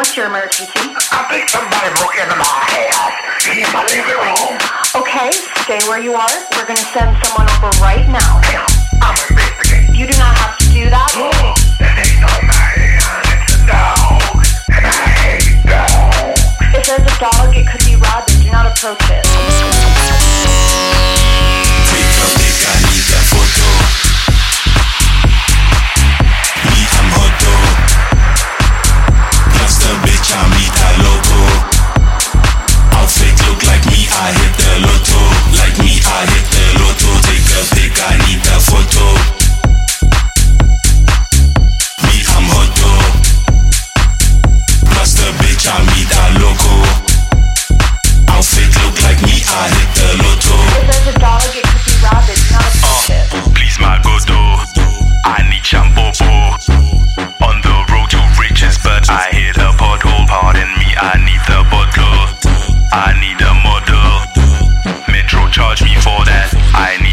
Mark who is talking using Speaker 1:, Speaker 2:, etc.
Speaker 1: What's your emergency?
Speaker 2: I think somebody broke into my house. Can you leave the room?
Speaker 1: Okay, stay where you are. We're gonna send someone over right now.
Speaker 2: Yeah, I'm investigating.
Speaker 1: You do not have to do that.
Speaker 2: Oh, that ain't no man. It's a dog. And I hate dogs.
Speaker 1: If there's a dog, it could be rabid. Do not approach it.
Speaker 3: Take a pic, I need a photo. Me, I'm Hoto. Plus the bitch, I meet a loco. Outfit look like me, I hit the lotto. Like me, I hit the lotto. Take a pic, I need a photo. Me, I'm Hoto. Plus the bitch, I meet a loco. Outfit look like me, I hit the lotto.
Speaker 1: If there's a dog, it could be rabid. Do not approach it.
Speaker 3: Please my godo, I need shampopo. On the road to riches, but I hit a pothole. Pardon me, I need the bottle. I need a model. Metro charge me for that. I